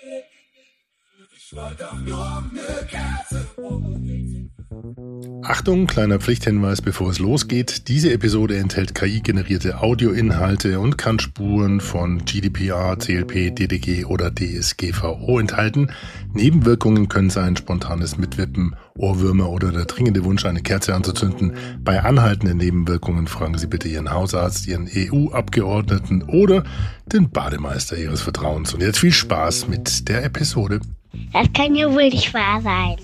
Achtung, kleiner Pflichthinweis, bevor es losgeht. Diese Episode enthält KI-generierte Audioinhalte und kann Spuren von GDPR, CLP, DDG oder DSGVO enthalten. Nebenwirkungen können sein spontanes Mitwippen, Ohrwürmer oder der dringende Wunsch, eine Kerze anzuzünden. Bei anhaltenden Nebenwirkungen fragen Sie bitte Ihren Hausarzt, Ihren EU-Abgeordneten oder den Bademeister Ihres Vertrauens. Und jetzt viel Spaß mit der Episode. Das kann ja wohl nicht wahr sein.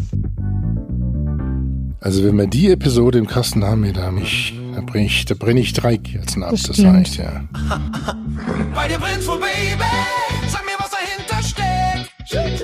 Also wenn wir die Episode im Kasten haben, da brenne ich 3 Kerzen ab, das reicht, ja. Bei dir brennt's wohl, Baby, sag mir, was dahinter steckt.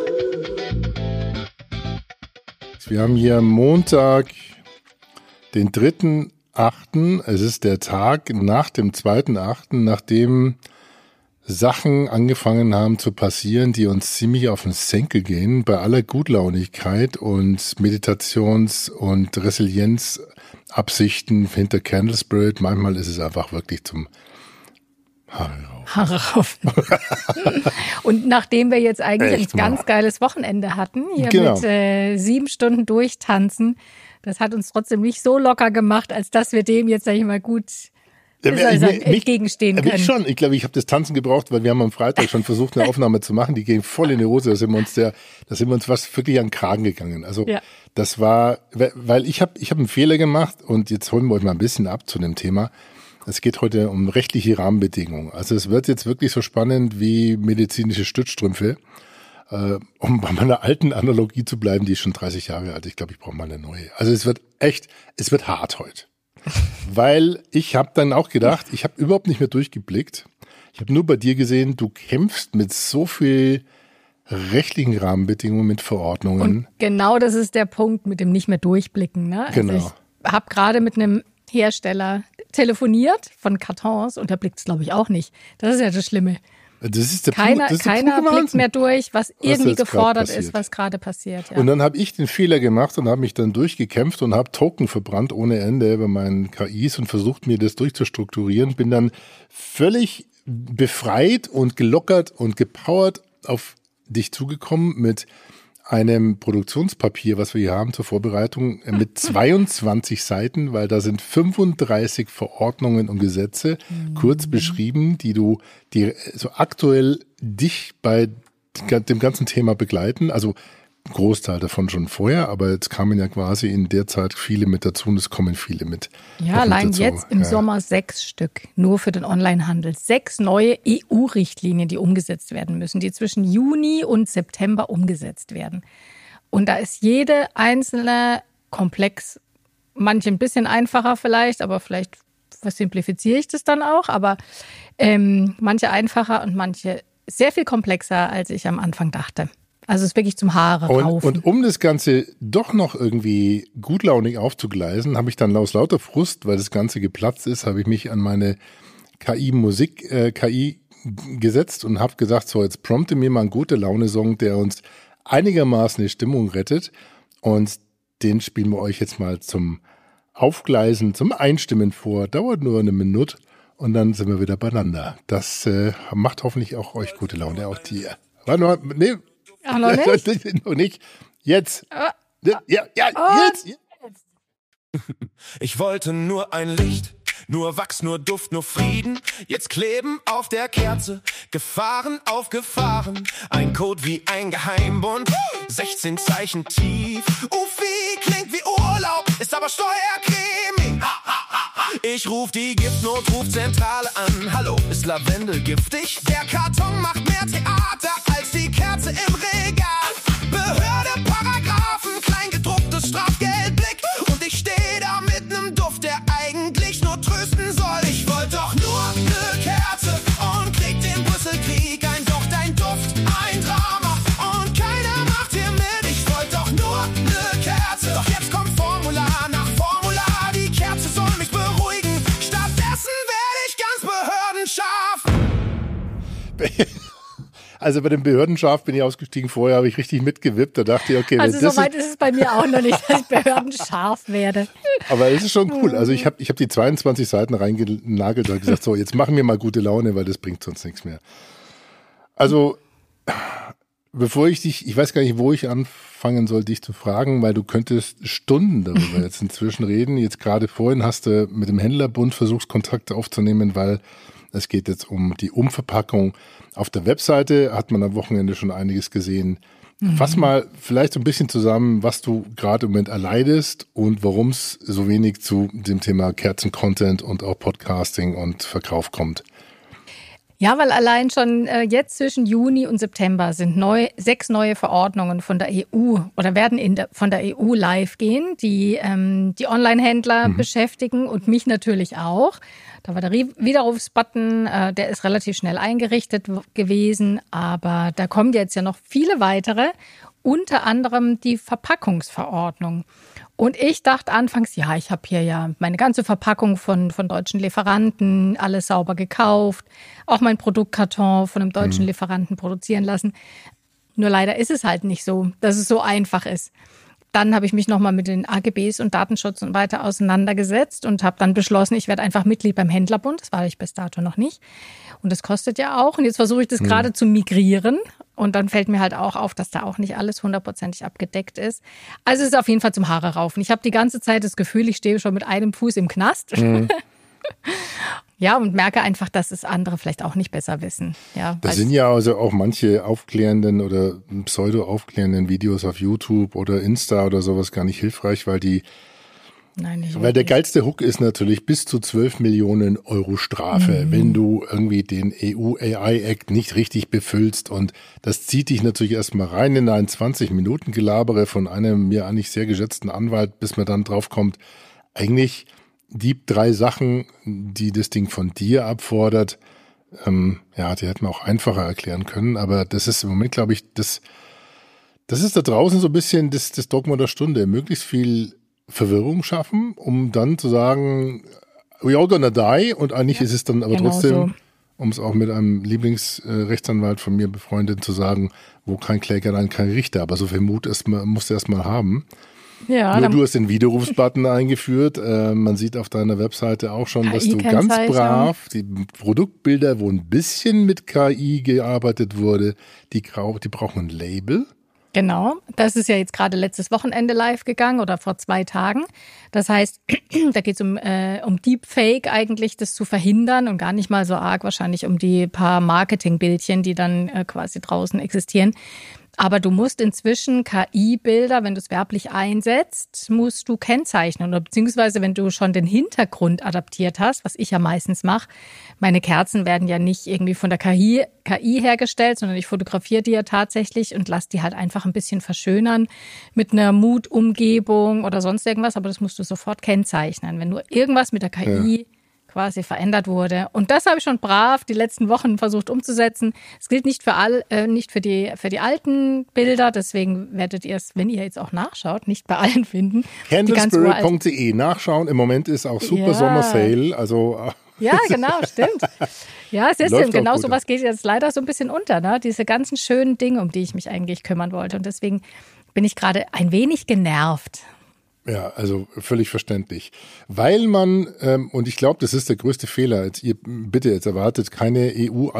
Wir haben hier Montag, den 3.8., es ist der Tag nach dem 2.8., nachdem Sachen angefangen haben zu passieren, die uns ziemlich auf den Senkel gehen, bei aller Gutlaunigkeit und Meditations- und Resilienzabsichten hinter Candle Spirit. Manchmal ist es einfach wirklich zum Haare raufen. Und nachdem wir jetzt eigentlich ein ganz geiles Wochenende hatten, hier mit 7 Stunden durchtanzen, das hat uns trotzdem nicht so locker gemacht, als dass wir dem jetzt, sag ich mal, gut entgegenstehen können. Ich schon. Ich glaube, ich habe das Tanzen gebraucht, weil wir haben am Freitag schon versucht, eine Aufnahme zu machen. Die ging voll in die Hose. Da sind wir uns was wirklich an den Kragen gegangen. Also das war, weil ich habe einen Fehler gemacht und jetzt holen wir euch mal ein bisschen ab zu dem Thema. Es geht heute um rechtliche Rahmenbedingungen. Also es wird jetzt wirklich so spannend wie medizinische Stützstrümpfe. Um bei meiner alten Analogie zu bleiben, die ist schon 30 Jahre alt. Ich glaube, ich brauche mal eine neue. Also es wird hart heute. Weil ich habe dann auch gedacht, ich habe überhaupt nicht mehr durchgeblickt. Ich habe nur bei dir gesehen, du kämpfst mit so viel rechtlichen Rahmenbedingungen, mit Verordnungen. Und genau das ist der Punkt mit dem nicht mehr durchblicken. Ne? Also genau. Ich habe gerade mit einem Hersteller telefoniert von Kartons und der blickt es, glaube ich, auch nicht. Das ist ja das Schlimme. Das ist keiner blickt mehr durch, was irgendwie gefordert ist, was gerade passiert. Ja. Und dann habe ich den Fehler gemacht und habe mich dann durchgekämpft und habe Token verbrannt ohne Ende bei meinen KIs und versucht, mir das durchzustrukturieren. Bin dann völlig befreit und gelockert und gepowert auf dich zugekommen mit einem Produktionspapier, was wir hier haben zur Vorbereitung, mit 22 Seiten, weil da sind 35 Verordnungen und Gesetze kurz beschrieben, die so aktuell dich bei dem ganzen Thema begleiten. Also ein Großteil davon schon vorher, aber jetzt kamen ja quasi in der Zeit viele mit dazu und es kommen viele mit. Ja, allein jetzt im Sommer 6 Stück, nur für den Onlinehandel. 6 neue EU-Richtlinien, die umgesetzt werden müssen, die zwischen Juni und September umgesetzt werden. Und da ist jede einzelne komplex, manche ein bisschen einfacher vielleicht, aber vielleicht versimplifiziere ich das dann auch, aber manche einfacher und manche sehr viel komplexer, als ich am Anfang dachte. Also es ist wirklich zum Haare raufen. Und um das Ganze doch noch irgendwie gutlaunig aufzugleisen, habe ich dann aus lauter Frust, weil das Ganze geplatzt ist, habe ich mich an meine KI gesetzt und habe gesagt, so jetzt prompte mir mal einen Gute-Laune-Song, der uns einigermaßen die Stimmung rettet. Und den spielen wir euch jetzt mal zum Aufgleisen, zum Einstimmen vor. Dauert nur 1 Minute und dann sind wir wieder beieinander. Das macht hoffentlich auch euch gute Laune, auch dir. Nee. Ach, noch nicht? Noch nicht. Jetzt. Jetzt. Ich wollte nur ein Licht, nur Wachs, nur Duft, nur Frieden. Jetzt kleben auf der Kerze Gefahren auf Gefahren. Ein Code wie ein Geheimbund, 16 Zeichen tief. Wie klingt wie Urlaub, ist aber Steuerkrimi. Ich ruf die Giftnotrufzentrale an. Hallo, ist Lavendel giftig? Der Karton macht mehr Theater als die Kerze im Regal. Behörde, Paragraphen, kleingedrucktes Strafgeldblick. Und ich stehe da mit nem Duft, der eigentlich nur trösten soll. Ich wollte doch nur ne Kerze und krieg den Brüsselkrieg. Ein Docht, ein Duft, ein Drama und keiner macht hier mit. Ich wollte doch nur ne Kerze, doch jetzt kommt Formular nach Formular. Die Kerze soll mich beruhigen, stattdessen werde ich ganz behördenscharf. Also bei dem Behördenscharf bin ich ausgestiegen. Vorher habe ich richtig mitgewippt. Da dachte ich, okay. Also so weit ist es bei mir auch noch nicht, dass ich behördenscharf werde. Aber es ist schon cool. Also ich hab die 22 Seiten reingenagelt und gesagt, so, jetzt machen wir mal gute Laune, weil das bringt sonst nichts mehr. Also bevor ich weiß gar nicht, wo ich anfangen soll, dich zu fragen, weil du könntest Stunden darüber jetzt inzwischen reden. Jetzt gerade vorhin hast du mit dem Händlerbund versucht, Kontakt aufzunehmen, weil es geht jetzt um die Umverpackung. Auf der Webseite hat man am Wochenende schon einiges gesehen. Fass mal vielleicht so ein bisschen zusammen, was du gerade im Moment erleidest und warum es so wenig zu dem Thema Kerzen-Content und auch Podcasting und Verkauf kommt. Ja, weil allein schon jetzt zwischen Juni und September sind 6 neue Verordnungen von der EU oder werden von der EU live gehen, die die Online-Händler beschäftigen und mich natürlich auch. Da war der Widerrufsbutton, der ist relativ schnell eingerichtet gewesen, aber da kommen jetzt ja noch viele weitere, unter anderem die Verpackungsverordnung. Und ich dachte anfangs, ja, ich habe hier ja meine ganze Verpackung von deutschen Lieferanten, alles sauber gekauft, auch mein Produktkarton von einem deutschen Lieferanten produzieren lassen. Nur leider ist es halt nicht so, dass es so einfach ist. Dann habe ich mich nochmal mit den AGBs und Datenschutz und weiter auseinandergesetzt und habe dann beschlossen, ich werde einfach Mitglied beim Händlerbund. Das war ich bis dato noch nicht. Und das kostet ja auch. Und jetzt versuche ich das gerade zu migrieren. Und dann fällt mir halt auch auf, dass da auch nicht alles 100% abgedeckt ist. Also es ist auf jeden Fall zum Haare raufen. Ich habe die ganze Zeit das Gefühl, ich stehe schon mit einem Fuß im Knast. Ja, und merke einfach, dass es andere vielleicht auch nicht besser wissen. Ja, da sind ja also auch manche aufklärenden oder pseudo-aufklärenden Videos auf YouTube oder Insta oder sowas gar nicht hilfreich, weil der geilste Hook ist natürlich bis zu 12 Millionen Euro Strafe, wenn du irgendwie den EU-AI-Act nicht richtig befüllst. Und das zieht dich natürlich erstmal rein in ein 20-Minuten-Gelabere von einem mir eigentlich sehr geschätzten Anwalt, bis man dann drauf kommt, eigentlich die 3 Sachen, die das Ding von dir abfordert, die hätten wir auch einfacher erklären können, aber das ist im Moment, glaube ich, das ist da draußen so ein bisschen das Dogma der Stunde. Möglichst viel Verwirrung schaffen, um dann zu sagen, we all gonna die, und eigentlich ist es dann aber genau trotzdem, so, um es auch mit einem Lieblingsrechtsanwalt von mir befreundet zu sagen, wo kein Kläger, dann kein Richter, aber so viel Mut musst du erstmal haben. Ja, nur du hast den Widerrufsbutton eingeführt. Man sieht auf deiner Webseite auch schon, dass du ganz brav die Produktbilder, wo ein bisschen mit KI gearbeitet wurde, die brauchen ein Label. Genau, das ist ja jetzt gerade letztes Wochenende live gegangen oder vor 2 Tagen. Das heißt, da geht es um Deepfake eigentlich, das zu verhindern und gar nicht mal so arg wahrscheinlich um die paar Marketingbildchen, die dann quasi draußen existieren. Aber du musst inzwischen KI-Bilder, wenn du es werblich einsetzt, musst du kennzeichnen. Oder beziehungsweise, wenn du schon den Hintergrund adaptiert hast, was ich ja meistens mache. Meine Kerzen werden ja nicht irgendwie von der KI hergestellt, sondern ich fotografiere die ja tatsächlich und lasse die halt einfach ein bisschen verschönern mit einer Mood-Umgebung oder sonst irgendwas. Aber das musst du sofort kennzeichnen. Wenn du irgendwas mit der KI quasi verändert wurde. Und das habe ich schon brav die letzten Wochen versucht umzusetzen. Es gilt nicht für die alten Bilder, deswegen werdet ihr es, wenn ihr jetzt auch nachschaut, nicht bei allen finden. Candlespirit.de nachschauen. Im Moment ist auch super Sommer-Sale, also ja, genau, stimmt. Ja, es ist genau sowas geht jetzt leider so ein bisschen unter, ne? Diese ganzen schönen Dinge, um die ich mich eigentlich kümmern wollte. Und deswegen bin ich gerade ein wenig genervt. Ja, also völlig verständlich. Weil man, und ich glaube, das ist der größte Fehler, jetzt erwartet keine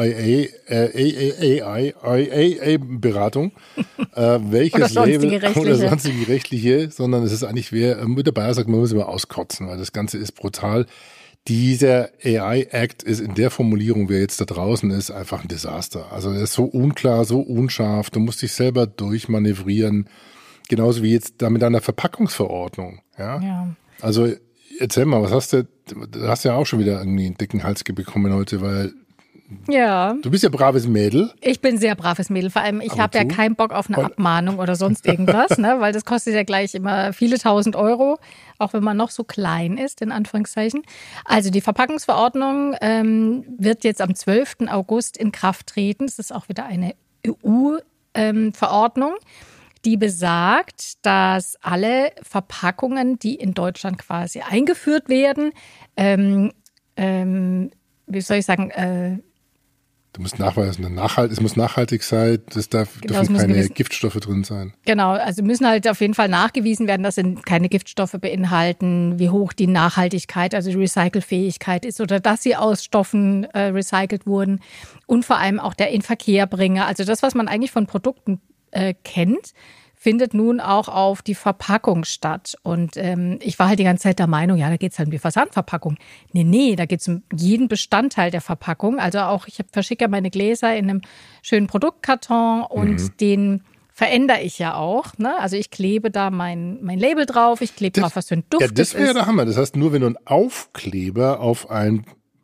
EU-AI-Beratung, welches Label oder sonstige rechtliche, sondern es ist eigentlich, wer mit dabei sagt, man muss immer auskotzen, weil das Ganze ist brutal. Dieser AI-Act ist in der Formulierung, wer jetzt da draußen ist, einfach ein Desaster. Also er ist so unklar, so unscharf, du musst dich selber durchmanövrieren. Genauso wie jetzt da mit einer Verpackungsverordnung. Ja. Also erzähl mal, du hast ja auch schon wieder irgendwie einen dicken Hals bekommen heute, weil du bist ja braves Mädel. Ich bin sehr braves Mädel. Vor allem, ich habe ja keinen Bock auf eine Abmahnung oder sonst irgendwas, ne? Weil das kostet ja gleich immer viele 1.000 Euro, auch wenn man noch so klein ist, in Anführungszeichen. Also die Verpackungsverordnung wird jetzt am 12. August in Kraft treten. Das ist auch wieder eine EU-Verordnung. Die besagt, dass alle Verpackungen, die in Deutschland quasi eingeführt werden, Du musst nachweisen, es muss nachhaltig sein, dürfen keine Giftstoffe drin sein. Genau, also müssen halt auf jeden Fall nachgewiesen werden, dass sie keine Giftstoffe beinhalten, wie hoch die Nachhaltigkeit, also die Recycelfähigkeit ist oder dass sie aus Stoffen recycelt wurden und vor allem auch der Inverkehrbringer. Also das, was man eigentlich von Produkten kennt, findet nun auch auf die Verpackung statt. Und ich war halt die ganze Zeit der Meinung, ja, da geht es halt um die Versandverpackung. Nee, da geht es um jeden Bestandteil der Verpackung. Also auch, ich verschicke ja meine Gläser in einem schönen Produktkarton und den verändere ich ja auch. Ne? Also ich klebe da mein Label drauf, ich klebe drauf, was für ein Duft ist. Ja, das wäre der Hammer. Das heißt, nur wenn du einen Aufkleber auf einen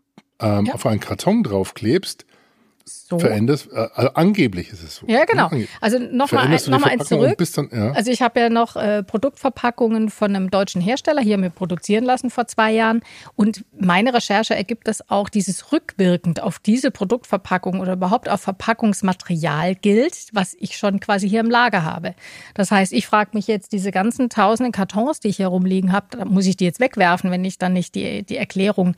Karton draufklebst, so. Veränderst, angeblich ist es so. Ja, genau. Also nochmal eins zurück. Also ich habe ja noch Produktverpackungen von einem deutschen Hersteller hier mir produzieren lassen vor 2 Jahren. Und meine Recherche ergibt, dass auch dieses rückwirkend auf diese Produktverpackung oder überhaupt auf Verpackungsmaterial gilt, was ich schon quasi hier im Lager habe. Das heißt, ich frage mich jetzt, diese ganzen tausenden Kartons, die ich hier rumliegen habe, muss ich die jetzt wegwerfen, wenn ich dann nicht die Erklärung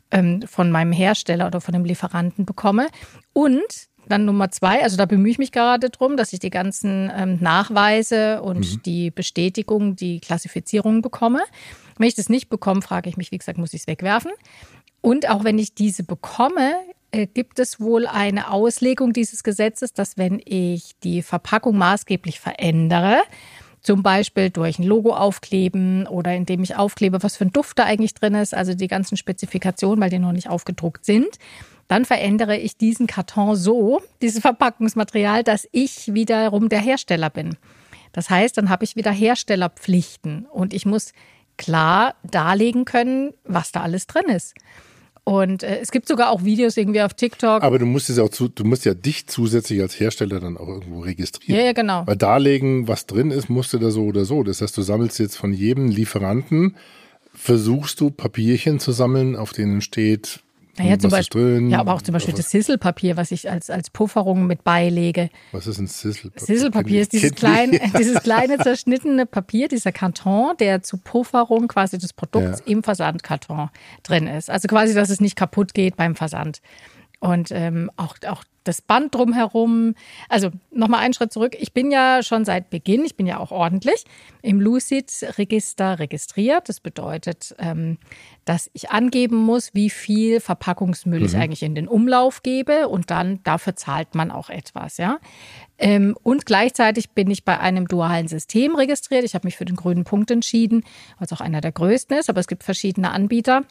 von meinem Hersteller oder von dem Lieferanten bekomme. Und dann Nummer 2, also da bemühe ich mich gerade drum, dass ich die ganzen Nachweise und die Bestätigung, die Klassifizierung bekomme. Wenn ich das nicht bekomme, frage ich mich, wie gesagt, muss ich es wegwerfen. Und auch wenn ich diese bekomme, gibt es wohl eine Auslegung dieses Gesetzes, dass wenn ich die Verpackung maßgeblich verändere, zum Beispiel durch ein Logo aufkleben oder indem ich aufklebe, was für ein Duft da eigentlich drin ist, also die ganzen Spezifikationen, weil die noch nicht aufgedruckt sind. Dann verändere ich diesen Karton so, dieses Verpackungsmaterial, dass ich wiederum der Hersteller bin. Das heißt, dann habe ich wieder Herstellerpflichten und ich muss klar darlegen können, was da alles drin ist. Und es gibt sogar auch Videos irgendwie auf TikTok. Aber du musst ja dich zusätzlich als Hersteller dann auch irgendwo registrieren. Ja, genau. Weil darlegen, was drin ist, musst du da so oder so. Das heißt, du sammelst jetzt von jedem Lieferanten, versuchst du Papierchen zu sammeln, auf denen steht, naja, zum Beispiel, drin. Ja, aber auch zum Beispiel das Sizzle-Papier, was ich als Pufferung mit beilege. Was ist ein Sizzle-Papier? Sizzle-Papier ist dieses kleine zerschnittene Papier, dieser Karton, der zur Pufferung quasi des Produkts im Versandkarton drin ist. Also quasi, dass es nicht kaputt geht beim Versand. Und auch das Band drumherum. Also nochmal einen Schritt zurück. Ich bin ja schon seit Beginn, ich bin ja auch ordentlich im Lucid-Register registriert. Das bedeutet, dass ich angeben muss, wie viel Verpackungsmüll ich eigentlich in den Umlauf gebe. Und dann dafür zahlt man auch etwas. Ja. Und gleichzeitig bin ich bei einem dualen System registriert. Ich habe mich für den grünen Punkt entschieden, was auch einer der größten ist. Aber es gibt verschiedene Anbieter.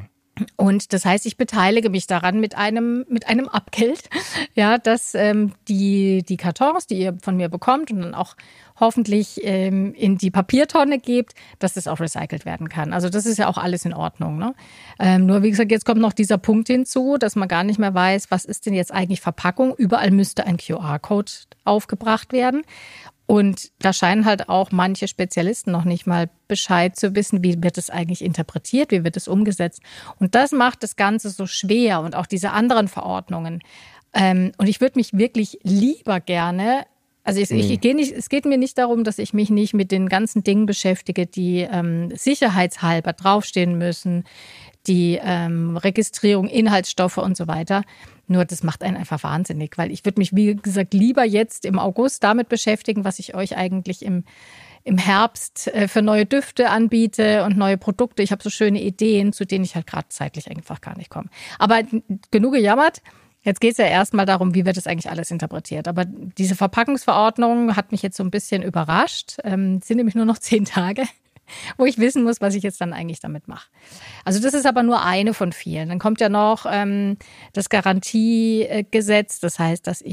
Und das heißt, ich beteilige mich daran mit einem Abgeld, ja, dass die Kartons, die ihr von mir bekommt und dann auch hoffentlich in die Papiertonne gebt, dass das auch recycelt werden kann. Also das ist ja auch alles in Ordnung. Ne? Nur wie gesagt, jetzt kommt noch dieser Punkt hinzu, dass man gar nicht mehr weiß, was ist denn jetzt eigentlich Verpackung. Überall müsste ein QR-Code aufgebracht werden. Und da scheinen halt auch manche Spezialisten noch nicht mal Bescheid zu wissen, wie wird es eigentlich interpretiert, wie wird es umgesetzt. Und das macht das Ganze so schwer und auch diese anderen Verordnungen. Und ich würde mich wirklich lieber gerne, also es geht mir nicht darum, dass ich mich nicht mit den ganzen Dingen beschäftige, die sicherheitshalber draufstehen müssen, die Registrierung, Inhaltsstoffe und so weiter. Nur das macht einen einfach wahnsinnig, weil ich würde mich, wie gesagt, lieber jetzt im August damit beschäftigen, was ich euch eigentlich im Herbst für neue Düfte anbiete und neue Produkte. Ich habe so schöne Ideen, zu denen ich halt gerade zeitlich einfach gar nicht komme. Aber genug gejammert. Jetzt geht es ja erstmal darum, wie wird das eigentlich alles interpretiert. Aber diese Verpackungsverordnung hat mich jetzt so ein bisschen überrascht. Es sind nämlich nur noch 10 Tage. Wo ich wissen muss, was ich jetzt dann eigentlich damit mache. Also das ist aber nur eine von vielen. Dann kommt ja noch das Garantiegesetz. Das heißt, dass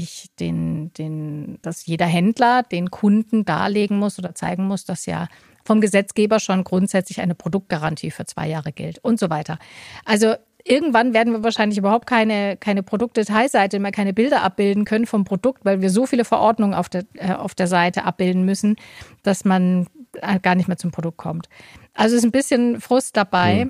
dass jeder Händler den Kunden darlegen muss oder zeigen muss, dass ja vom Gesetzgeber schon grundsätzlich eine Produktgarantie für 2 Jahre gilt und so weiter. Also irgendwann werden wir wahrscheinlich überhaupt keine Produktdetailseite mehr, keine Bilder abbilden können vom Produkt, weil wir so viele Verordnungen auf der Seite abbilden müssen, dass man gar nicht mehr zum Produkt kommt. Also ist ein bisschen Frust dabei.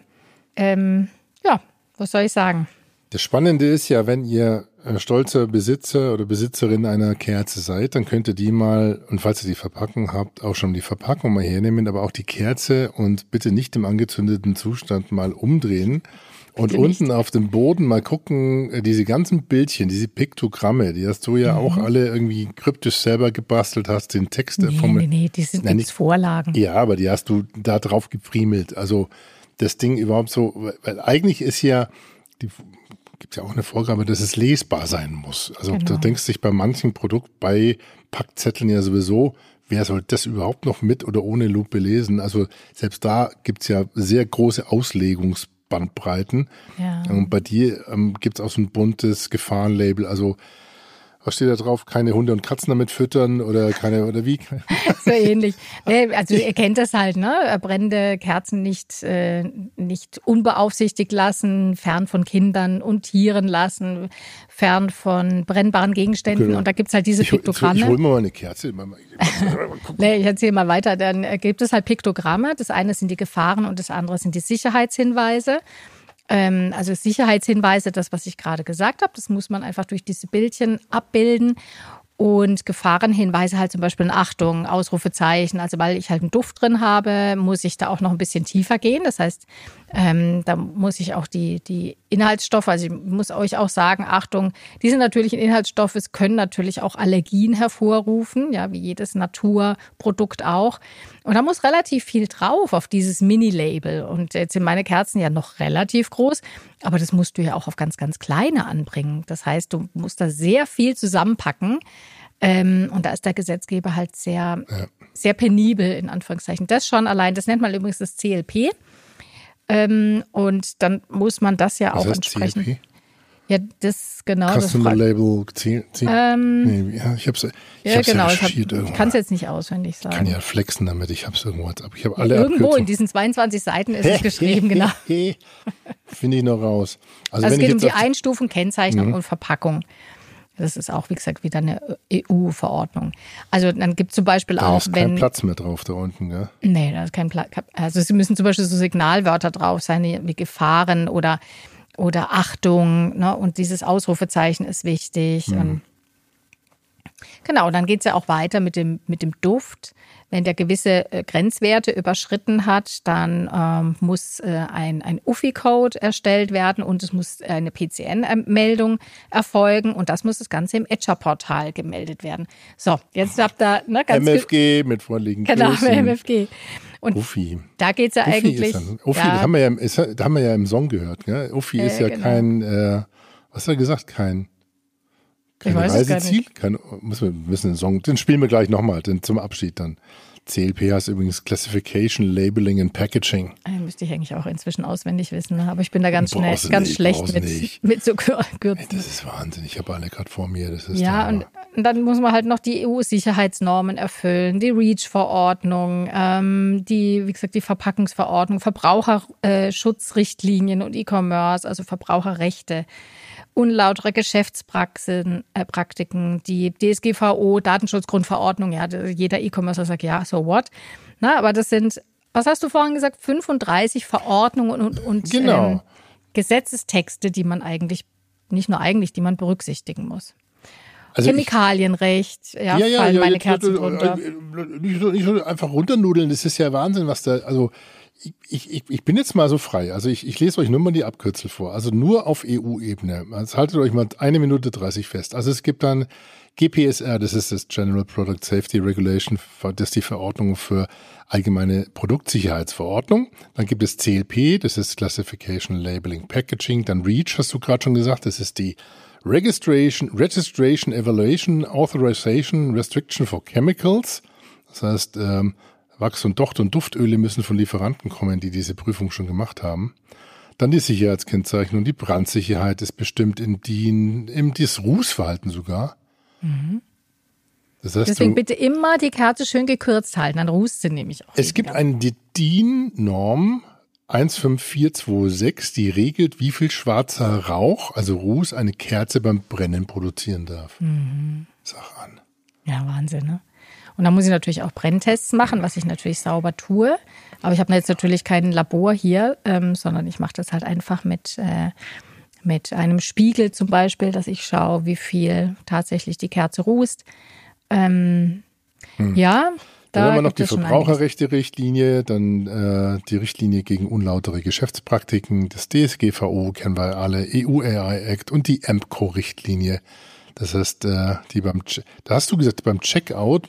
Ja, was soll ich sagen? Das Spannende ist ja, wenn ihr stolzer Besitzer oder Besitzerin einer Kerze seid, dann könnt ihr die mal, und falls ihr die Verpackung habt, auch schon die Verpackung mal hernehmen, aber auch die Kerze und bitte nicht im angezündeten Zustand mal umdrehen Und unten auf dem Boden mal gucken, diese ganzen Bildchen, diese Piktogramme, die hast du ja auch alle irgendwie kryptisch selber gebastelt, hast den Text. Nee, die sind nicht Vorlagen. Ja, aber die hast du da drauf gefriemelt. Also das Ding überhaupt so, weil eigentlich ist ja, gibt ja auch eine Vorgabe, dass es lesbar sein muss. Also du denkst dich bei manchen Produktbeipackzetteln ja sowieso, wer soll das überhaupt noch mit oder ohne Lupe lesen? Also selbst da gibt's ja sehr große Auslegungsbandbreiten. Ja. Und bei dir gibt's auch so ein buntes Gefahrenlabel. Also was steht da drauf? Keine Hunde und Katzen damit füttern oder wie? So ähnlich. Also ihr kennt das halt, ne? Brennende Kerzen nicht unbeaufsichtigt lassen, fern von Kindern und Tieren lassen, fern von brennbaren Gegenständen. Okay. Und da gibt's halt diese Piktogramme. Ich hol mir mal eine Kerze. Ich erzähle mal weiter. Dann gibt es halt Piktogramme. Das eine sind die Gefahren und das andere sind die Sicherheitshinweise. Also Sicherheitshinweise, das, was ich gerade gesagt habe, das muss man einfach durch diese Bildchen abbilden. Und Gefahrenhinweise halt zum Beispiel Achtung, Ausrufezeichen. Also weil ich halt einen Duft drin habe, muss ich da auch noch ein bisschen tiefer gehen. Das heißt, da muss ich auch die Inhaltsstoffe, also ich muss euch auch sagen, Achtung, diese natürlichen Inhaltsstoffe können natürlich auch Allergien hervorrufen, ja, wie jedes Naturprodukt auch. Und da muss relativ viel drauf auf dieses Mini-Label. Und jetzt sind meine Kerzen ja noch relativ groß, aber das musst du ja auch auf ganz, ganz kleine anbringen. Das heißt, du musst da sehr viel zusammenpacken. Und da ist der Gesetzgeber halt sehr penibel, in Anführungszeichen. Das schon allein, das nennt man übrigens das CLP. Und dann muss man das ja auch entsprechend. CLP? Ja, das genau. Customer Label, ich hab's recherchiert irgendwo. Ich kann es jetzt nicht auswendig sagen. Ich kann ja flexen damit, ich hab's irgendwo. Ich habe alle irgendwo in diesen 22 Seiten ist es geschrieben, genau. Finde ich noch raus. Also es geht um die Einstufung, Kennzeichnung und Verpackung. Das ist auch, wie gesagt, wieder eine EU-Verordnung. Also dann gibt es zum Beispiel da auch, ist kein Platz mehr drauf da unten, gell? Nee, da ist kein Platz. Also es müssen zum Beispiel so Signalwörter drauf sein, wie Gefahren oder Achtung, ne? Und dieses Ausrufezeichen ist wichtig. Und genau, dann geht es ja auch weiter mit dem Duft. Wenn der gewisse Grenzwerte überschritten hat, dann muss ein UFI-Code erstellt werden und es muss eine PCN-Meldung erfolgen und das muss das Ganze im ETCHA-Portal gemeldet werden. So, jetzt habt ihr ganz MFG mit vorliegenden Größen. Genau, MFG. Und UFI. Da geht es ja eigentlich. UFI, da haben wir ja im Song gehört. Gell? UFI ist ja genau. Kein, was hat er gesagt? Kein Reiseziel? Müssen den Song, den spielen wir gleich nochmal, zum Abschied dann. CLP heißt übrigens Classification, Labeling and Packaging. Müsste ich eigentlich auch inzwischen auswendig wissen, aber ich bin da ganz schlecht mit so Kürzen. Das ist Wahnsinn, ich habe alle gerade vor mir. Das ist ja, und dann muss man halt noch die EU-Sicherheitsnormen erfüllen, die REACH-Verordnung, wie gesagt, die Verpackungsverordnung, Verbraucherschutzrichtlinien und E-Commerce, also Verbraucherrechte. Unlautere Geschäftspraktiken, die DSGVO, Datenschutzgrundverordnung, ja, jeder E-Commercer sagt, ja, so what? Na, aber das sind, was hast du vorhin gesagt, 35 Verordnungen und genau. Gesetzestexte, die man die man berücksichtigen muss. Also Chemikalienrecht, fallen meine Kerzen drunter. Nicht so einfach runternudeln, das ist ja Wahnsinn, was da, also ich bin jetzt mal so frei. Also ich lese euch nur mal die Abkürzel vor. Also nur auf EU-Ebene. Also haltet euch mal 1 Minute 30 fest. Also es gibt dann GPSR, das ist das General Product Safety Regulation, das ist die Verordnung für allgemeine Produktsicherheitsverordnung. Dann gibt es CLP, das ist Classification, Labeling, Packaging. Dann REACH, hast du gerade schon gesagt, das ist die Registration, Evaluation, Authorization, Restriction for Chemicals. Das heißt, Wachs- und Docht- und Duftöle müssen von Lieferanten kommen, die diese Prüfung schon gemacht haben. Dann die Sicherheitskennzeichnung, die Brandsicherheit ist bestimmt im DIN-Rußverhalten sogar. Mhm. Das heißt, deswegen bitte immer die Kerze schön gekürzt halten, dann rußt sie nämlich auch. Es gibt eine DIN-Norm 15426, die regelt, wie viel schwarzer Rauch, also Ruß, eine Kerze beim Brennen produzieren darf. Sag an. Ja, Wahnsinn, ne? Und da muss ich natürlich auch Brenntests machen, was ich natürlich sauber tue. Aber ich habe jetzt natürlich kein Labor hier, sondern ich mache das halt einfach mit einem Spiegel zum Beispiel, dass ich schaue, wie viel tatsächlich die Kerze rußt. Ja. Dann haben wir noch die Verbraucherrechte-Richtlinie, dann die Richtlinie gegen unlautere Geschäftspraktiken, das DSGVO kennen wir alle, EU-AI-Act und die EMCO-Richtlinie. Das heißt, da hast du gesagt, beim Checkout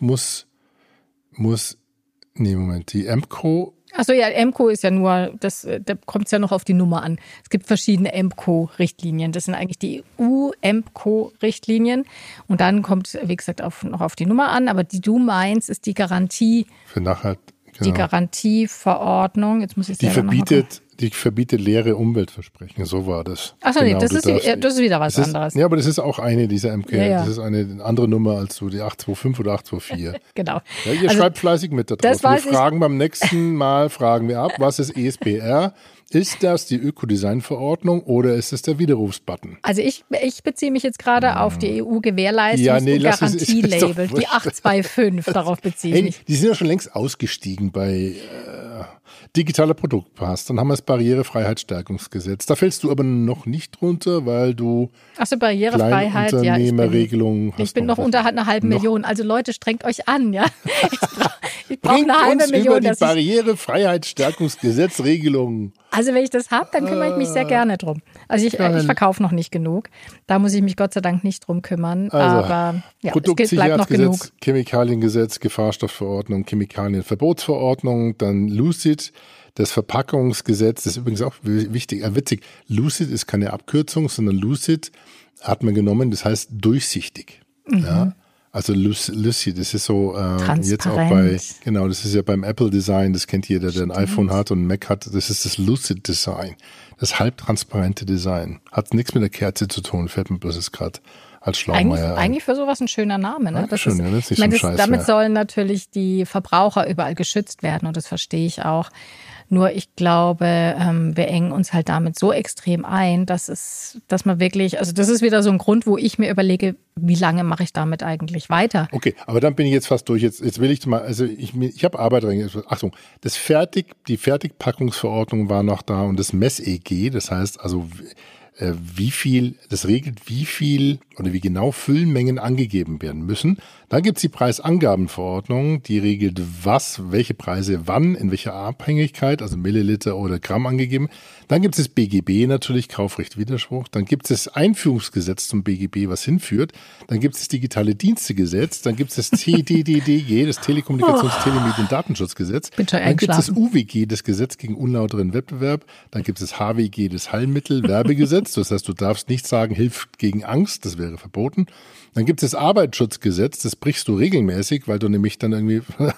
die EMCO. Achso, ja, EMCO ist ja nur, da kommt es ja noch auf die Nummer an. Es gibt verschiedene EMCO-Richtlinien. Das sind eigentlich die EU-EMCO-Richtlinien. Und dann kommt, wie gesagt, noch auf die Nummer an. Aber die du meinst, ist die Garantie. Für nachher, genau. Die Garantieverordnung. Jetzt muss ich die verbietet leere Umweltversprechen. So war das. Achso, genau, nee, das ist wieder was anderes. Ja, aber das ist auch eine dieser MK. Ja. Das ist eine andere Nummer als so die 825 oder 824. Genau. Ja, ihr schreibt fleißig mit da drauf. Wir fragen beim nächsten Mal, ab, was ist ESPR? Ist das die Ökodesign-Verordnung oder ist es der Widerrufsbutton? Also ich beziehe mich jetzt gerade auf die EU-Gewährleistungs- und Garantielabel, die 825, darauf beziehe ich mich. Die sind ja schon längst ausgestiegen bei digitaler Produktpass. Dann haben wir das Barrierefreiheitsstärkungsgesetz. Da fällst du aber noch nicht drunter, weil du Barrierefreiheit, Kleinunternehmerregelung hast. Ich bin noch unter einer halben Million. Also Leute, strengt euch an, ja. Ich brauche eine halbe Million. Über die Barrierefreiheitsstärkungsgesetzregelung. Also wenn ich das habe, dann kümmere ich mich sehr gerne drum. Also ich verkaufe noch nicht genug. Da muss ich mich Gott sei Dank nicht drum kümmern. Also, aber ja, es bleibt noch genug. Chemikaliengesetz, Gefahrstoffverordnung, Chemikalienverbotsverordnung, dann Lucid, das Verpackungsgesetz, das ist übrigens auch wichtig, witzig. Lucid ist keine Abkürzung, sondern Lucid hat man genommen, das heißt durchsichtig. Mhm. Ja. Also Lucid, das ist so jetzt auch das ist ja beim Apple Design, das kennt jeder, der ein iPhone hat und ein Mac hat, das ist das Lucid Design, das halbtransparente Design. Hat nichts mit der Kerze zu tun, fällt mir bloß jetzt gerade als Schlaumeier eigentlich für sowas ein schöner Name, ne? Das ist nicht so ein Scheiß. Damit sollen natürlich die Verbraucher überall geschützt werden und das verstehe ich auch. Nur ich glaube, wir engen uns halt damit so extrem ein, dass man wirklich, also das ist wieder so ein Grund, wo ich mir überlege, wie lange mache ich damit eigentlich weiter? Okay, aber dann bin ich jetzt fast durch. Jetzt will ich mal, also ich habe Arbeit rein. Achtung, die Fertigpackungsverordnung war noch da und das Mess-EG, das heißt also das regelt wie viel oder wie genau Füllmengen angegeben werden müssen. Dann gibt's die Preisangabenverordnung, die regelt welche Preise wann, in welcher Abhängigkeit, also Milliliter oder Gramm angegeben. Dann gibt es das BGB natürlich, Kaufrecht, Widerspruch. Dann gibt es das Einführungsgesetz zum BGB, was hinführt. Dann gibt es das Digitale Dienstegesetz. Dann gibt es das TDDG, das Telekommunikations-, Telemedien- und Datenschutzgesetz. Dann gibt es das UWG, das Gesetz gegen unlauteren Wettbewerb. Dann gibt es das HWG, das Heilmittelwerbegesetz. Das heißt, du darfst nicht sagen, hilft gegen Angst, das wäre verboten. Dann gibt es das Arbeitsschutzgesetz, das brichst du regelmäßig, weil du nämlich dann irgendwie...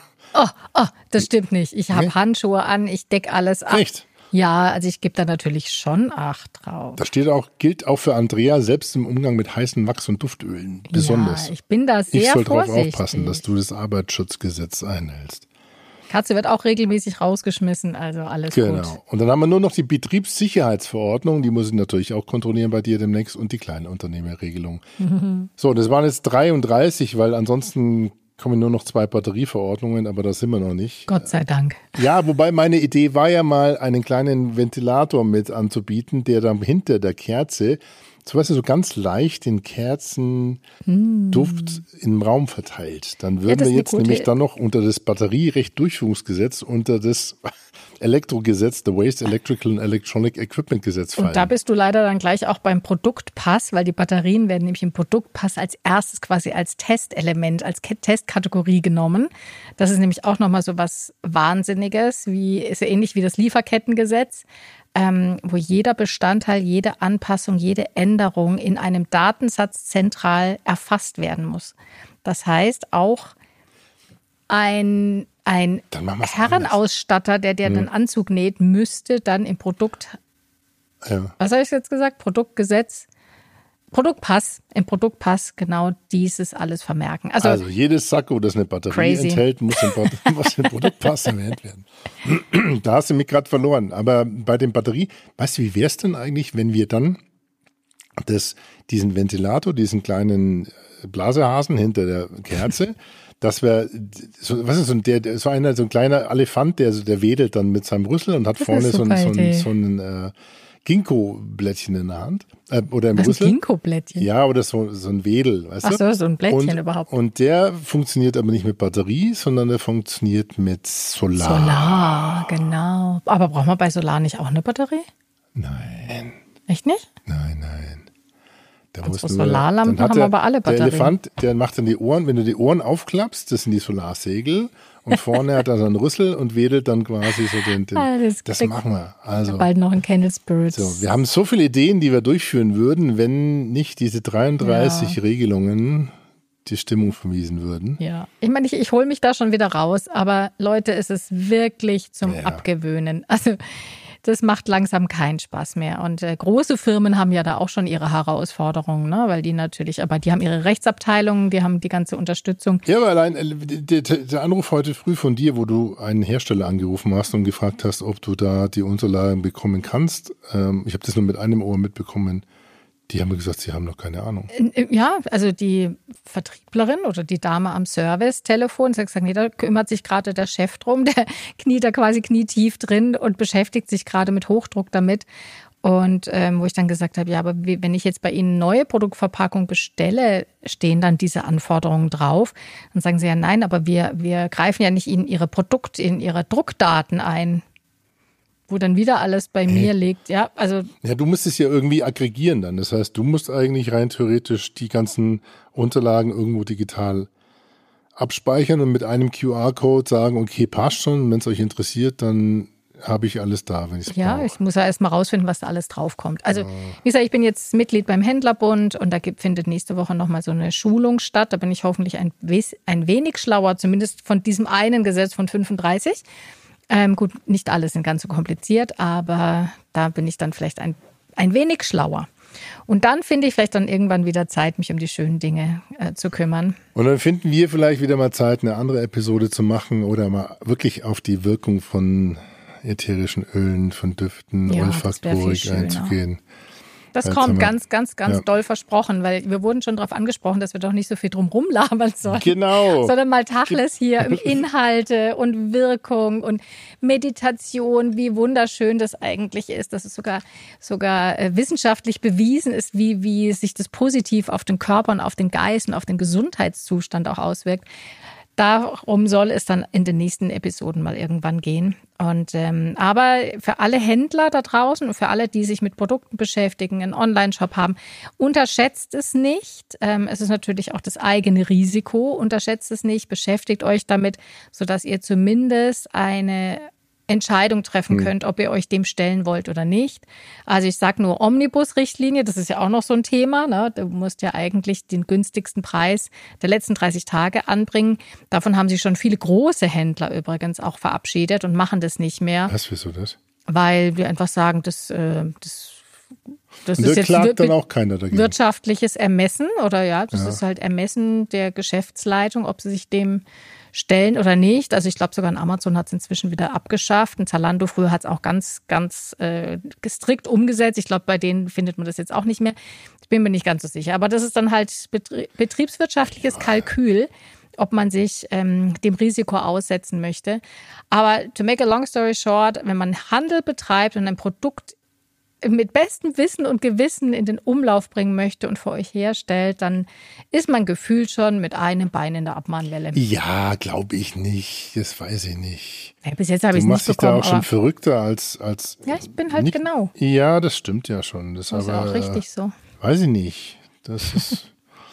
das stimmt nicht. Ich habe Handschuhe an, ich decke alles ab. Echt? Ja, also ich gebe da natürlich schon Acht drauf. Da gilt auch für Andrea, selbst im Umgang mit heißen Wachs- und Duftölen. Besonders. Ja, ich bin da sehr vorsichtig. Ich soll darauf aufpassen, dass du das Arbeitsschutzgesetz einhältst. Katze wird auch regelmäßig rausgeschmissen, also alles gut. Genau. Und dann haben wir nur noch die Betriebssicherheitsverordnung, die muss ich natürlich auch kontrollieren bei dir demnächst und die Kleinunternehmerregelung. Mhm. So, das waren jetzt 33, weil ansonsten kommen nur noch 2 Batterieverordnungen, aber da sind wir noch nicht. Gott sei Dank. Ja, wobei meine Idee war ja mal, einen kleinen Ventilator mit anzubieten, der dann hinter der Kerze so ganz leicht den Kerzenduft im Raum verteilt. Dann würden wir jetzt nämlich dann noch unter das Batterierecht-Durchführungsgesetz, unter das Elektrogesetz, the Waste Electrical and Electronic Equipment Gesetz fallen. Und da bist du leider dann gleich auch beim Produktpass, weil die Batterien werden nämlich im Produktpass als erstes quasi als Testelement, als Testkategorie genommen. Das ist nämlich auch nochmal so was Wahnsinniges, ist ja ähnlich wie das Lieferkettengesetz, wo jeder Bestandteil, jede Anpassung, jede Änderung in einem Datensatz zentral erfasst werden muss. Das heißt, auch ein Herrenausstatter, der den Anzug näht, müsste dann im was habe ich jetzt gesagt? Im Produktpass genau dieses alles vermerken. Also jedes Sakko, das eine Batterie enthält, muss im Produktpass erwähnt werden. Da hast du mich gerade verloren. Aber bei den Batterie, weißt du, wie wäre es denn eigentlich, wenn wir dann diesen Ventilator, diesen kleinen Blasehasen hinter der Kerze, das wäre, so ein kleiner Elefant, der wedelt dann mit seinem Rüssel und hat vorne so einen Ginkgo-Blättchen in der Hand. Oder im Was Rüssel. Ein Ginkgo-Blättchen? Ja, oder so ein Wedel, weißt du? Ach so, so ein Blättchen überhaupt. Und der funktioniert aber nicht mit Batterie, sondern der funktioniert mit Solar. Solar, genau. Aber braucht man bei Solar nicht auch eine Batterie? Nein. Echt nicht? Nein. Da muss Solarlampen haben aber alle Batterien. Der Elefant, der macht dann die Ohren, wenn du die Ohren aufklappst, das sind die Solarsegel. Und vorne hat er so einen Rüssel und wedelt dann quasi so den das machen wir. Also bald noch ein Candle Spirits. So, wir haben so viele Ideen, die wir durchführen würden, wenn nicht diese 33 Regelungen die Stimmung vermiesen würden. Ja, ich meine, ich hole mich da schon wieder raus, aber Leute, es ist wirklich zum Abgewöhnen. Also das macht langsam keinen Spaß mehr. Und große Firmen haben ja da auch schon ihre Herausforderungen, ne? Weil die natürlich, aber die haben ihre Rechtsabteilungen, die haben die ganze Unterstützung. Ja, aber allein der Anruf heute früh von dir, wo du einen Hersteller angerufen hast und gefragt hast, ob du da die Unterlagen bekommen kannst. Ich habe das nur mit einem Ohr mitbekommen. Die haben mir gesagt, sie haben noch keine Ahnung. Ja, also die Vertrieblerin oder die Dame am Service-Telefon hat gesagt, nee, da kümmert sich gerade der Chef drum, der kniet da quasi knietief drin und beschäftigt sich gerade mit Hochdruck damit. Und wo ich dann gesagt habe, ja, aber wenn ich jetzt bei Ihnen neue Produktverpackung bestelle, stehen dann diese Anforderungen drauf? Dann sagen sie ja, nein, aber wir greifen ja nicht in Ihre Druckdaten ein. Wo dann wieder alles bei mir liegt, ja, also. Ja, du musst es ja irgendwie aggregieren dann. Das heißt, du musst eigentlich rein theoretisch die ganzen Unterlagen irgendwo digital abspeichern und mit einem QR-Code sagen, okay, passt schon, wenn es euch interessiert, dann habe ich alles da, wenn ich es brauche. Ja, ich muss ja erst mal rausfinden, was da alles draufkommt. Also, wie gesagt, ich bin jetzt Mitglied beim Händlerbund und da findet nächste Woche nochmal so eine Schulung statt. Da bin ich hoffentlich ein wenig schlauer, zumindest von diesem einen Gesetz von 35. Gut, nicht alles sind ganz so kompliziert, aber da bin ich dann vielleicht ein wenig schlauer. Und dann finde ich vielleicht dann irgendwann wieder Zeit, mich um die schönen Dinge zu kümmern. Und dann finden wir vielleicht wieder mal Zeit, eine andere Episode zu machen oder mal wirklich auf die Wirkung von ätherischen Ölen, von Düften, Olfaktorik einzugehen. Das kommt ganz doll versprochen, weil wir wurden schon darauf angesprochen, dass wir doch nicht so viel drum rumlabern sollen. Genau. Sondern mal Tacheles hier um Inhalte und Wirkung und Meditation, wie wunderschön das eigentlich ist, dass es sogar wissenschaftlich bewiesen ist, wie sich das positiv auf den Körper und auf den Geist und auf den Gesundheitszustand auch auswirkt. Darum soll es dann in den nächsten Episoden mal irgendwann gehen. Und aber für alle Händler da draußen und für alle, die sich mit Produkten beschäftigen, einen Online-Shop haben, unterschätzt es nicht. Es ist natürlich auch das eigene Risiko. Unterschätzt es nicht, beschäftigt euch damit, sodass ihr zumindest eine Entscheidung treffen könnt, ob ihr euch dem stellen wollt oder nicht. Also ich sage nur Omnibus-Richtlinie, das ist ja auch noch so ein Thema. Ne? Du musst ja eigentlich den günstigsten Preis der letzten 30 Tage anbringen. Davon haben sich schon viele große Händler übrigens auch verabschiedet und machen das nicht mehr. Wieso das? Weil wir einfach sagen, das ist jetzt dann auch keiner dagegen. Wirtschaftliches Ermessen oder das ist halt Ermessen der Geschäftsleitung, ob sie sich dem stellen oder nicht. Also ich glaube, sogar ein Amazon hat es inzwischen wieder abgeschafft. Ein Zalando früher hat es auch ganz strikt umgesetzt. Ich glaube, bei denen findet man das jetzt auch nicht mehr. Ich bin mir nicht ganz so sicher. Aber das ist dann halt betriebswirtschaftliches Kalkül, ob man sich dem Risiko aussetzen möchte. Aber to make a long story short, wenn man Handel betreibt und ein Produkt mit bestem Wissen und Gewissen in den Umlauf bringen möchte und für euch herstellt, dann ist man gefühlt schon mit einem Bein in der Abmahnwelle. Ja, glaube ich nicht. Das weiß ich nicht. Ja, bis jetzt habe ich es nicht bekommen. Du machst dich da auch schon verrückter als ja, ich bin halt nicht, genau. Ja, das stimmt ja schon. Das ist auch richtig so. Weiß ich nicht. Das ist...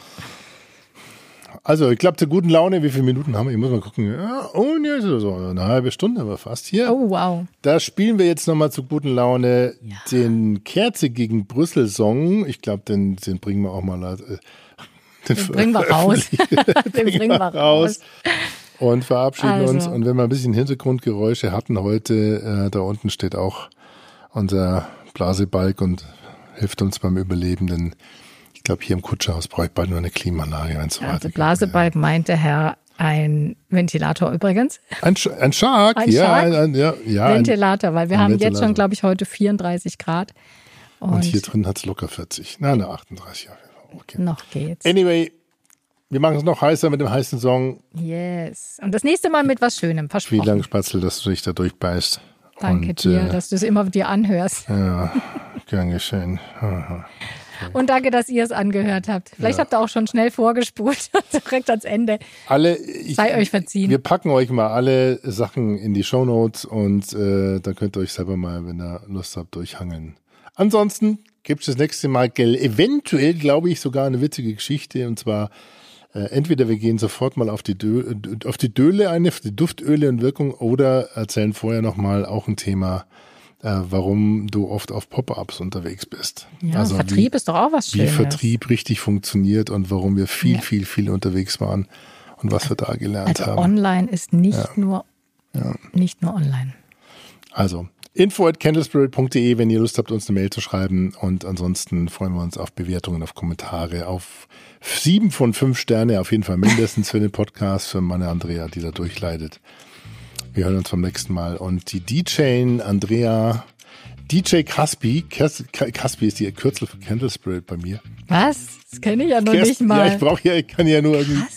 Also, ich glaube, zur guten Laune, wie viele Minuten haben wir? Ich muss mal gucken. Ja, so eine halbe Stunde aber fast hier. Oh, wow. Da spielen wir jetzt nochmal zur guten Laune den Kerze gegen Brüssel-Song. Ich glaube, den bringen wir auch mal. Den bringen wir raus. Den bringen wir raus. Und verabschieden uns. Und wenn wir ein bisschen Hintergrundgeräusche hatten heute, da unten steht auch unser Blasebalg und hilft uns beim Überleben, denn ich glaube, hier im Kutscherhaus brauche ich bald nur eine Klimaanlage. Also Blasebalg meinte Herr ein Ventilator übrigens. Ein Shark? Ventilator, weil wir haben jetzt schon, glaube ich, heute 34 Grad. Und hier drin hat es locker 40. Nein, 38. Okay. Noch geht's. Anyway, wir machen es noch heißer mit dem heißen Song. Yes. Und das nächste Mal mit was Schönem, versprochen. Vielen Dank, Spatzel, dass du dich da durchbeißt. Danke dir, dass du es immer dir anhörst. Ja, gern geschehen. Aha. Und danke, dass ihr es angehört habt. Vielleicht habt ihr auch schon schnell vorgespult, direkt ans Ende. Sei euch verziehen. Wir packen euch mal alle Sachen in die Shownotes und dann könnt ihr euch selber mal, wenn ihr Lust habt, durchhangeln. Ansonsten gibt es das nächste Mal eventuell, glaube ich, sogar eine witzige Geschichte. Und zwar entweder wir gehen sofort mal auf die Döle ein, auf die Duftöle und Wirkung, oder erzählen vorher nochmal auch ein Thema, warum du oft auf Pop-ups unterwegs bist. Ja, also Vertrieb ist doch auch was Schönes. Wie Vertrieb richtig funktioniert und warum wir viel unterwegs waren und was wir da gelernt haben. Online ist nicht nur online. Also info@candlespirit.de, wenn ihr Lust habt, uns eine Mail zu schreiben, und ansonsten freuen wir uns auf Bewertungen, auf Kommentare, auf 7 von 5 Sterne, auf jeden Fall mindestens für den Podcast, für meine Andrea, die da durchleidet. Wir hören uns beim nächsten Mal. Und die DJ Andrea, DJ Caspi ist die Kürzel für Candle Spirit bei mir. Was? Das kenne ich ja noch nicht mal. Ja, ich kann ja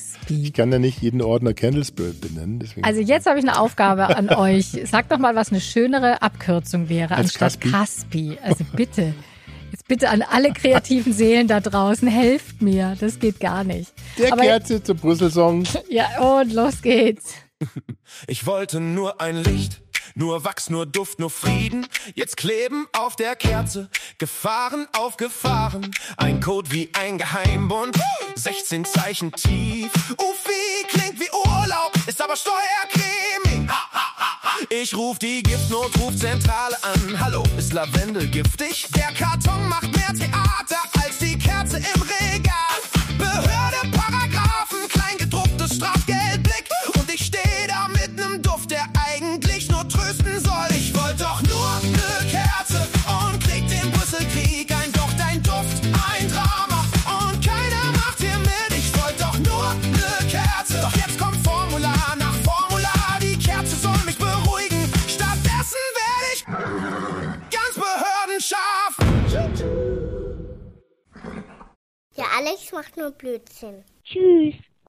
nicht jeden Ordner Candle Spirit benennen. Deswegen. Also jetzt habe ich eine Aufgabe an euch. Sagt doch mal, was eine schönere Abkürzung wäre anstatt Caspi. Also bitte. Jetzt bitte an alle kreativen Seelen da draußen, helft mir. Das geht gar nicht. Der Kerze zum Brüssel-Song. Ja, und los geht's. Ich wollte nur ein Licht, nur Wachs, nur Duft, nur Frieden. Jetzt kleben auf der Kerze Gefahren auf Gefahren. Ein Code wie ein Geheimbund, 16 Zeichen tief. Ufi klingt wie Urlaub, ist aber Steuercreme. Ich ruf die Giftnotrufzentrale an. Hallo, ist Lavendel giftig? Der Karton macht mehr Theater als die Kerze im Regal. Behörde, Paragraphen, kleingedrucktes Strafgeldblick. Und ich stehe da mit nem Duft, der eigentlich nur trösten soll. Ich wollte doch nur ne Kerze und krieg den Brüsselkrieg ein. Doch dein Duft, ein Drama und keiner macht hier mit. Ich wollte doch nur ne Kerze, doch jetzt kommt Formular nach Formular. Die Kerze soll mich beruhigen, stattdessen werde ich ganz behördenscharf. Ja, Alex macht nur Blödsinn. Tschüss.